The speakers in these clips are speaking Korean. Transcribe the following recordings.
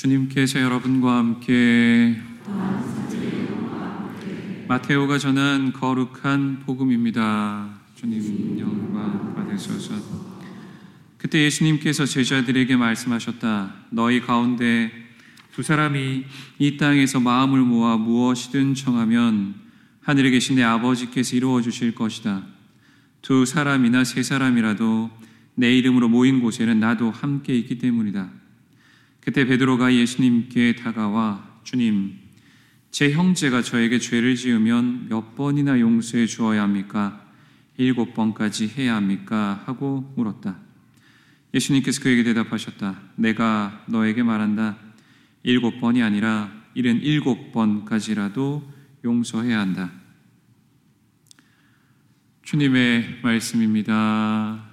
주님께서 여러분과 함께 마테오가 전한 거룩한 복음입니다. 주님 영광 받으소서. 그때 예수님께서 제자들에게 말씀하셨다. 너희 가운데 두 사람이 이 땅에서 마음을 모아 무엇이든 청하면 하늘에 계신 내 아버지께서 이루어 주실 것이다. 두 사람이나 세 사람이라도 내 이름으로 모인 곳에는 나도 함께 있기 때문이다. 그때 베드로가 예수님께 다가와 주님, 제 형제가 저에게 죄를 지으면 몇 번이나 용서해 주어야 합니까? 7번까지 해야 합니까? 하고 물었다. 예수님께서 그에게 대답하셨다. 내가 너에게 말한다. 7번이 아니라 77번까지라도 용서해야 한다. 주님의 말씀입니다.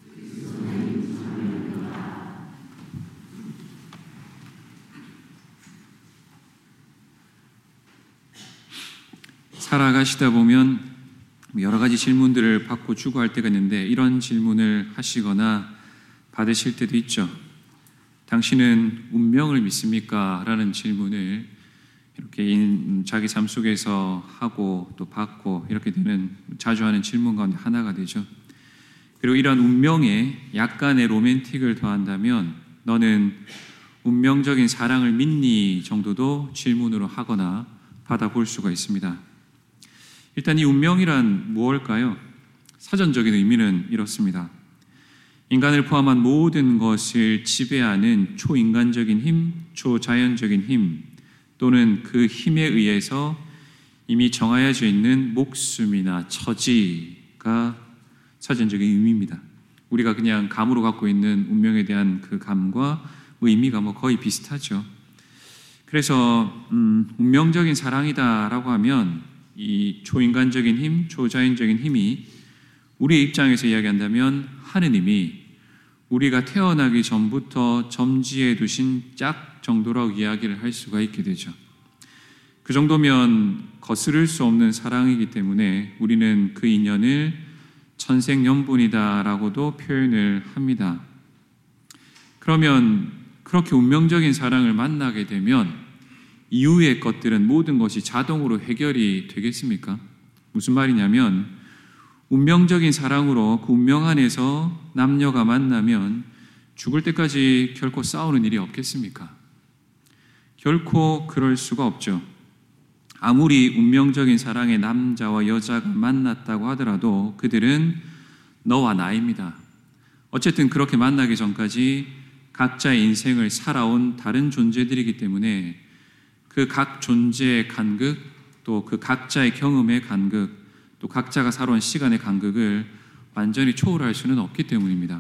살아가시다 보면 여러 가지 질문들을 받고 주고 할 때가 있는데 이런 질문을 하시거나 받으실 때도 있죠. 당신은 운명을 믿습니까? 라는 질문을 이렇게 자기 삶 속에서 하고 또 받고 이렇게 되는 자주 하는 질문 가운데 하나가 되죠. 그리고 이런 운명에 약간의 로맨틱을 더한다면 너는 운명적인 사랑을 믿니? 정도도 질문으로 하거나 받아볼 수가 있습니다. 일단 이 운명이란 무엇일까요? 사전적인 의미는 이렇습니다. 인간을 포함한 모든 것을 지배하는 초인간적인 힘, 초자연적인 힘 또는 그 힘에 의해서 이미 정하여져 있는 목숨이나 처지가 사전적인 의미입니다. 우리가 그냥 감으로 갖고 있는 운명에 대한 그 감과 의미가 거의 비슷하죠. 그래서 운명적인 사랑이다라고 하면 이 초인간적인 힘, 초자연적인 힘이 우리의 입장에서 이야기한다면 하느님이 우리가 태어나기 전부터 점지해 두신 짝 정도라고 이야기를 할 수가 있게 되죠. 그 정도면 거스를 수 없는 사랑이기 때문에 우리는 그 인연을 천생연분이다라고도 표현을 합니다. 그러면 그렇게 운명적인 사랑을 만나게 되면 이후의 것들은 모든 것이 자동으로 해결이 되겠습니까? 무슨 말이냐면 운명적인 사랑으로 그 운명 안에서 남녀가 만나면 죽을 때까지 결코 싸우는 일이 없겠습니까? 결코 그럴 수가 없죠. 아무리 운명적인 사랑의 남자와 여자가 만났다고 하더라도 그들은 너와 나입니다. 어쨌든 그렇게 만나기 전까지 각자의 인생을 살아온 다른 존재들이기 때문에 그 각 존재의 간극, 또 그 각자의 경험의 간극, 또 각자가 살아온 시간의 간극을 완전히 초월할 수는 없기 때문입니다.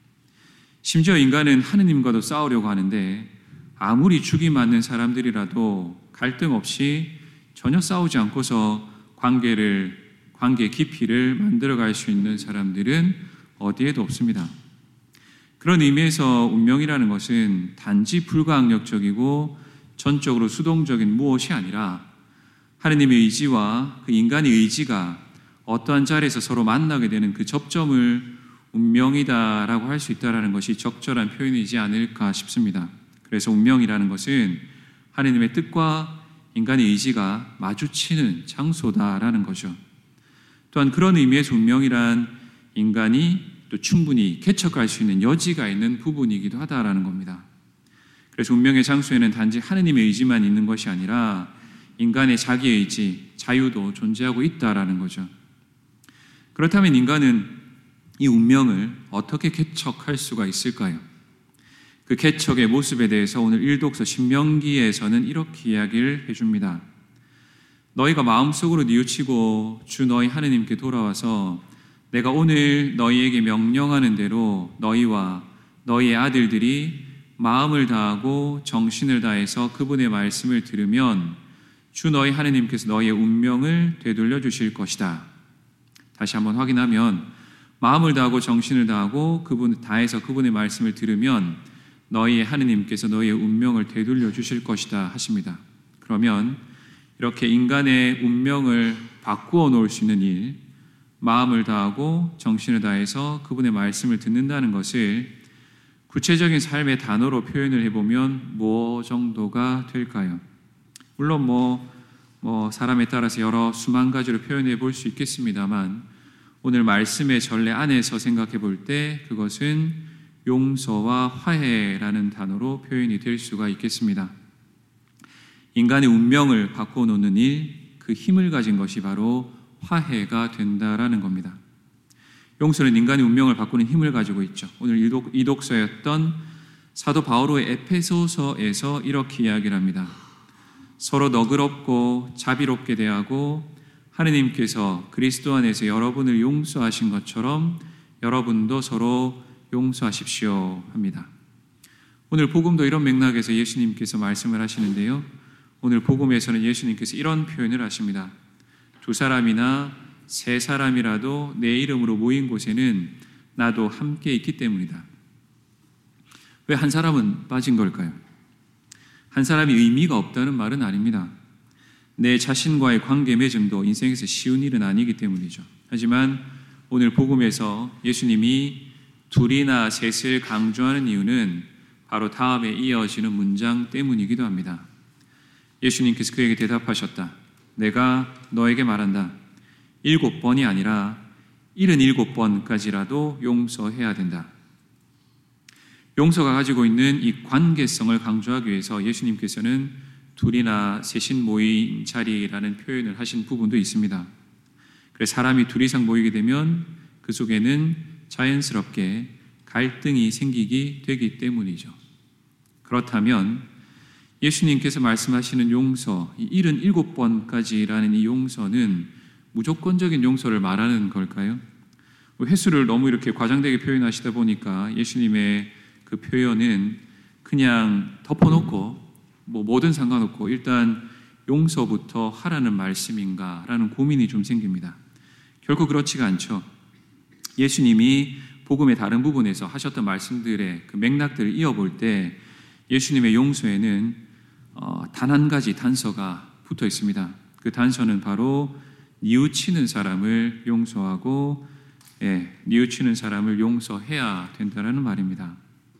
심지어 인간은 하느님과도 싸우려고 하는데 아무리 죽이 맞는 사람들이라도 갈등 없이 전혀 싸우지 않고서 관계의 깊이를 만들어갈 수 있는 사람들은 어디에도 없습니다. 그런 의미에서 운명이라는 것은 단지 불가항력적이고 전적으로 수동적인 무엇이 아니라 하느님의 의지와 그 인간의 의지가 어떠한 자리에서 서로 만나게 되는 그 접점을 운명이다라고 할 수 있다는 것이 적절한 표현이지 않을까 싶습니다. 그래서 운명이라는 것은 하느님의 뜻과 인간의 의지가 마주치는 장소다라는 거죠. 또한 그런 의미에서 운명이란 인간이 또 충분히 개척할 수 있는 여지가 있는 부분이기도 하다라는 겁니다. 그래서 운명의 장소에는 단지 하느님의 의지만 있는 것이 아니라 인간의 자기 의지, 자유도 존재하고 있다라는 거죠. 그렇다면 인간은 이 운명을 어떻게 개척할 수가 있을까요? 그 개척의 모습에 대해서 오늘 1독서 신명기에서는 이렇게 이야기를 해줍니다. 너희가 마음속으로 뉘우치고 주 너희 하느님께 돌아와서 내가 오늘 너희에게 명령하는 대로 너희와 너희의 아들들이 마음을 다하고 정신을 다해서 그분의 말씀을 들으면 주 너희 하느님께서 너희의 운명을 되돌려 주실 것이다. 다시 한번 확인하면 마음을 다하고 정신을 다하고 다해서 그분의 말씀을 들으면 너희의 하느님께서 너희의 운명을 되돌려 주실 것이다 하십니다. 그러면 이렇게 인간의 운명을 바꾸어 놓을 수 있는 일, 마음을 다하고 정신을 다해서 그분의 말씀을 듣는다는 것을 구체적인 삶의 단어로 표현을 해보면 뭐 정도가 될까요? 물론 사람에 따라서 여러 수만 가지로 표현해 볼 수 있겠습니다만 오늘 말씀의 전례 안에서 생각해 볼 때 그것은 용서와 화해라는 단어로 표현이 될 수가 있겠습니다. 인간의 운명을 바꿔놓는 일, 그 힘을 가진 것이 바로 화해가 된다라는 겁니다. 용서는 인간의 운명을 바꾸는 힘을 가지고 있죠. 오늘 이 독서였던 사도 바오로의 에페소서에서 이렇게 이야기를 합니다. 서로 너그럽고 자비롭게 대하고 하느님께서 그리스도 안에서 여러분을 용서하신 것처럼 여러분도 서로 용서하십시오 합니다. 오늘 복음도 이런 맥락에서 예수님께서 말씀을 하시는데요. 오늘 복음에서는 예수님께서 이런 표현을 하십니다. 두 사람이나 세 사람이라도 내 이름으로 모인 곳에는 나도 함께 있기 때문이다. 왜 한 사람은 빠진 걸까요? 한 사람이 의미가 없다는 말은 아닙니다. 내 자신과의 관계 맺음도 인생에서 쉬운 일은 아니기 때문이죠. 하지만 오늘 복음에서 예수님이 둘이나 셋을 강조하는 이유는 바로 다음에 이어지는 문장 때문이기도 합니다. 예수님께서 그에게 대답하셨다. 내가 너에게 말한다. 7번이 아니라 77번까지라도 용서해야 된다. 용서가 가지고 있는 이 관계성을 강조하기 위해서 예수님께서는 둘이나 셋인 모인 자리라는 표현을 하신 부분도 있습니다. 그래서 사람이 둘 이상 모이게 되면 그 속에는 자연스럽게 갈등이 생기게 되기 때문이죠. 그렇다면 예수님께서 말씀하시는 용서, 이 77번까지라는 이 용서는 무조건적인 용서를 말하는 걸까요? 횟수를 너무 이렇게 과장되게 표현하시다 보니까 예수님의 그 표현은 그냥 덮어놓고 뭐든 상관없고 일단 용서부터 하라는 말씀인가라는 고민이 좀 생깁니다. 결코 그렇지가 않죠. 예수님이 복음의 다른 부분에서 하셨던 말씀들의 그 맥락들을 이어볼 때 예수님의 용서에는 단 한 가지 단서가 붙어 있습니다. 그 단서는 바로 뉘우치는 사람을 용서하고 뉘우치는 사람을 용서해야 된다는 말입니다.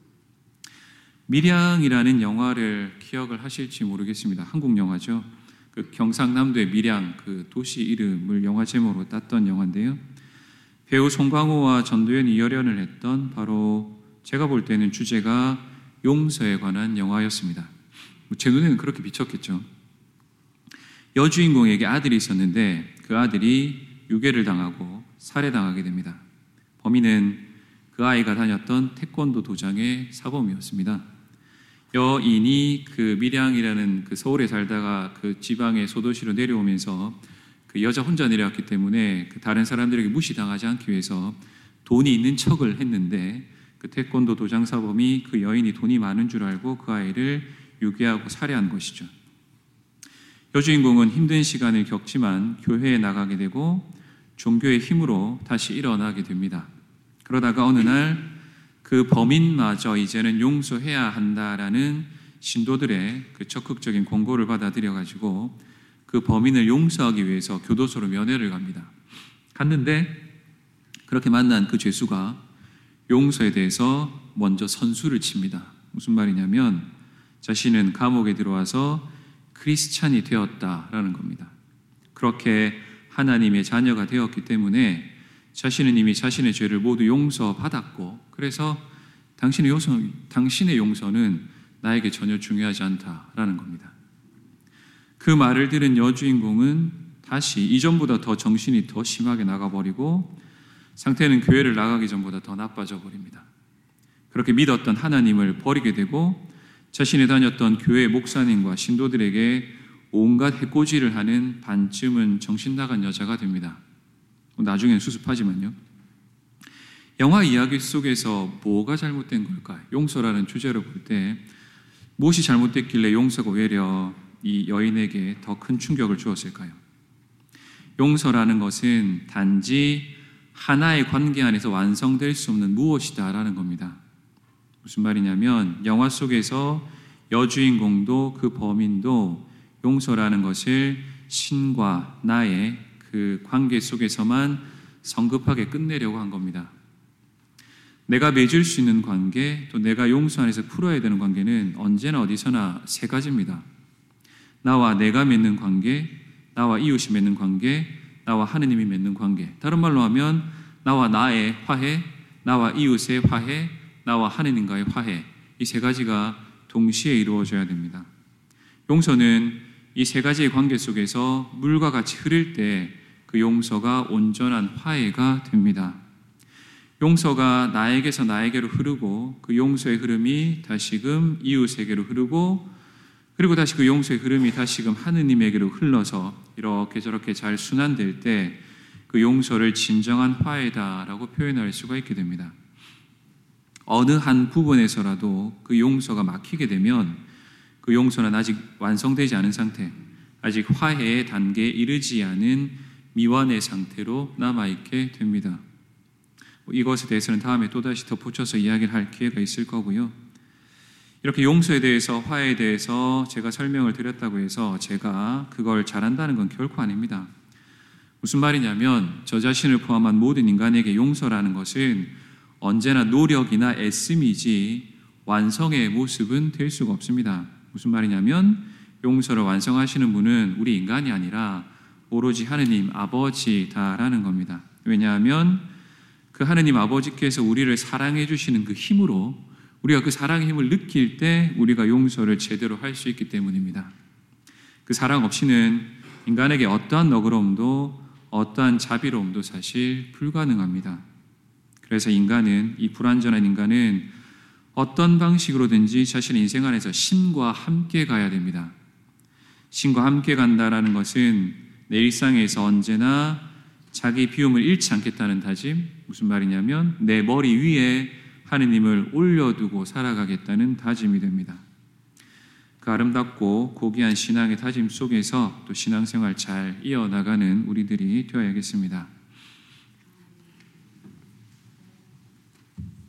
밀양이라는 영화를 기억을 하실지 모르겠습니다. 한국 영화죠. 그 경상남도의 밀양 그 도시 이름을 영화 제목으로 땄던 영화인데요. 배우 송강호와 전도연 이열연을 했던 바로 제가 볼 때는 주제가 용서에 관한 영화였습니다. 제 눈에는 그렇게 비쳤겠죠. 여주인공에게 아들이 있었는데 그 아들이 유괴를 당하고 살해당하게 됩니다. 범인은 그 아이가 다녔던 태권도 도장의 사범이었습니다. 여인이 그 밀양이라는 그 서울에 살다가 그 지방의 소도시로 내려오면서 그 여자 혼자 내려왔기 때문에 그 다른 사람들에게 무시당하지 않기 위해서 돈이 있는 척을 했는데 그 태권도 도장 사범이 그 여인이 돈이 많은 줄 알고 그 아이를 유괴하고 살해한 것이죠. 여주인공은 힘든 시간을 겪지만 교회에 나가게 되고 종교의 힘으로 다시 일어나게 됩니다. 그러다가 어느 날 그 범인마저 이제는 용서해야 한다라는 신도들의 그 적극적인 권고를 받아들여가지고 그 범인을 용서하기 위해서 교도소로 면회를 갑니다. 갔는데 그렇게 만난 그 죄수가 용서에 대해서 먼저 선수를 칩니다. 무슨 말이냐면 자신은 감옥에 들어와서 크리스찬이 되었다라는 겁니다. 그렇게 하나님의 자녀가 되었기 때문에 자신은 이미 자신의 죄를 모두 용서받았고 그래서 당신의 용서는 나에게 전혀 중요하지 않다라는 겁니다. 그 말을 들은 여주인공은 다시 이전보다 더 정신이 더 심하게 나가버리고 상태는 교회를 나가기 전보다 더 나빠져 버립니다. 그렇게 믿었던 하나님을 버리게 되고 자신이 다녔던 교회 목사님과 신도들에게 온갖 해코지를 하는 반쯤은 정신 나간 여자가 됩니다. 나중엔 수습하지만요. 영화 이야기 속에서 뭐가 잘못된 걸까? 용서라는 주제로 볼 때 무엇이 잘못됐길래 용서가 오히려 이 여인에게 더 큰 충격을 주었을까요? 용서라는 것은 단지 하나의 관계 안에서 완성될 수 없는 무엇이다라는 겁니다. 무슨 말이냐면 영화 속에서 여주인공도 그 범인도 용서라는 것을 신과 나의 그 관계 속에서만 성급하게 끝내려고 한 겁니다. 내가 맺을 수 있는 관계, 또 내가 용서 안에서 풀어야 되는 관계는 언제나 어디서나 세 가지입니다. 나와 내가 맺는 관계, 나와 이웃이 맺는 관계, 나와 하느님이 맺는 관계. 다른 말로 하면 나와 나의 화해, 나와 이웃의 화해, 나와 하느님과의 화해. 이 세 가지가 동시에 이루어져야 됩니다. 용서는 이 세 가지의 관계 속에서 물과 같이 흐를 때 그 용서가 온전한 화해가 됩니다. 용서가 나에게서 나에게로 흐르고 그 용서의 흐름이 다시금 이웃에게로 흐르고 그리고 다시 그 용서의 흐름이 다시금 하느님에게로 흘러서 이렇게 저렇게 잘 순환될 때 그 용서를 진정한 화해다라고 표현할 수가 있게 됩니다. 어느 한 부분에서라도 그 용서가 막히게 되면 그 용서는 아직 완성되지 않은 상태, 아직 화해의 단계에 이르지 않은 미완의 상태로 남아있게 됩니다. 이것에 대해서는 다음에 또다시 덧붙여서 이야기를 할 기회가 있을 거고요. 이렇게 용서에 대해서, 화해에 대해서 제가 설명을 드렸다고 해서 제가 그걸 잘한다는 건 결코 아닙니다. 무슨 말이냐면 저 자신을 포함한 모든 인간에게 용서라는 것은 언제나 노력이나 애씀이지 완성의 모습은 될 수가 없습니다. 무슨 말이냐면 용서를 완성하시는 분은 우리 인간이 아니라 오로지 하느님 아버지다라는 겁니다. 왜냐하면 그 하느님 아버지께서 우리를 사랑해 주시는 그 힘으로 우리가 그 사랑의 힘을 느낄 때 우리가 용서를 제대로 할 수 있기 때문입니다. 그 사랑 없이는 인간에게 어떠한 너그러움도 어떠한 자비로움도 사실 불가능합니다. 그래서 인간은, 이 불완전한 인간은 어떤 방식으로든지 자신의 인생 안에서 신과 함께 가야 됩니다. 신과 함께 간다라는 것은 내 일상에서 언제나 자기 비움을 잃지 않겠다는 다짐, 무슨 말이냐면 내 머리 위에 하느님을 올려두고 살아가겠다는 다짐이 됩니다. 그 아름답고 고귀한 신앙의 다짐 속에서 또 신앙생활 잘 이어나가는 우리들이 되어야겠습니다.